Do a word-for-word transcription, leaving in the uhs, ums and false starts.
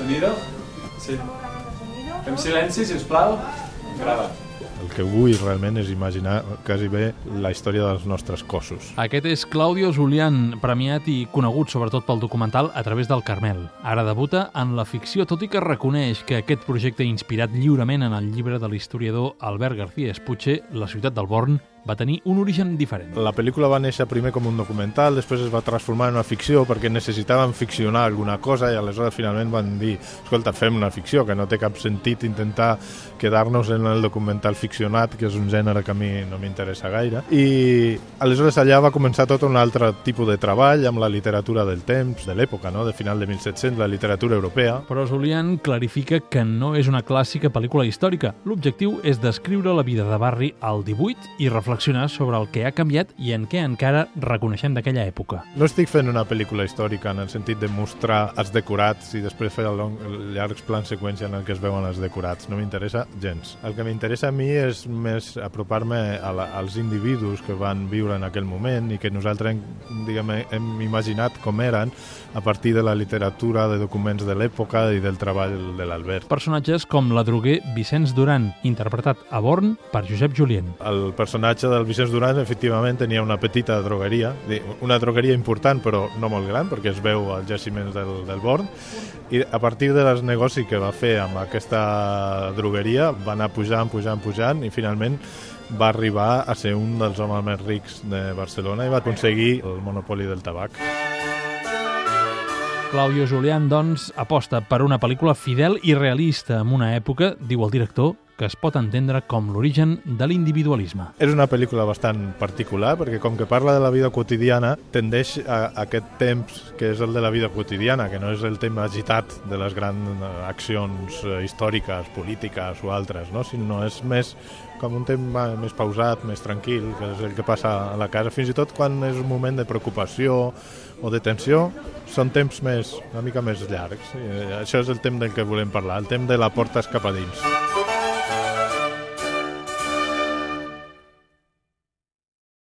sonido? Sí. Fem silenci, sisplau. Grava. El que vull realment és imaginar quasi bé la història dels nostres cossos. Aquest és Claudio Zulián, premiat i conegut sobretot pel documental A través del Carmel. Ara debuta en la ficció, tot i que reconeix que aquest projecte inspirat lliurement en el llibre de l'historiador Albert García Espuche, La ciutat del Born, va tenir un origen diferent. La pel·lícula va néixer primer com un documental, després es va transformar en una ficció perquè necessitaven ficcionar alguna cosa i aleshores finalment van dir, escolta, fem una ficció, que no té cap sentit intentar quedar-nos en el documental ficcionat, que és un gènere que a mi no m'interessa gaire. I aleshores allà va començar tot un altre tipus de treball amb la literatura del temps, de l'època, no? De final de mil set-cents, la literatura europea. Però Zulián clarifica que no és una clàssica pel·lícula històrica. L'objectiu és descriure la vida de barri al divuit i reflexionar sobre el que ha canviat i en què encara reconeixem d'aquella època. No estic fent una pel·lícula històrica en el sentit de mostrar els decorats i després fer long, llargs plans seqüència en el que es veuen els decorats. No m'interessa gens. El que m'interessa a mi és més apropar-me a la, als individus que van viure en aquell moment i que nosaltres diguem, hem imaginat com eren a partir de la literatura, de documents de l'època i del treball de l'Albert. Personatges com l'adroguer Vicenç Duran, interpretat a Born per Josep Julien. El personatge del Vicenç Duran efectivament tenia una petita drogueria, una drogueria important però no molt gran perquè es veu als jaciments del, del Born, i a partir dels negocis que va fer amb aquesta drogueria va anar pujant, pujant, pujant i finalment va arribar a ser un dels homes més rics de Barcelona i va aconseguir el monopoli del tabac. Claudio Zulián, doncs, aposta per una pel·lícula fidel i realista en una època, diu el director, que es pot entendre com l'origen de l'individualisme. És una pel·lícula bastant particular perquè com que parla de la vida quotidiana tendeix a, a aquest temps que és el de la vida quotidiana, que no és el tema agitat de les grans accions històriques, polítiques o altres, no? Sinó és més com un tema més pausat, més tranquil, que és el que passa a la casa, fins i tot quan és un moment de preocupació o de tensió, són temps més, una mica més llargs. I això és el temps del que volem parlar, el temps de la porta cap a dins.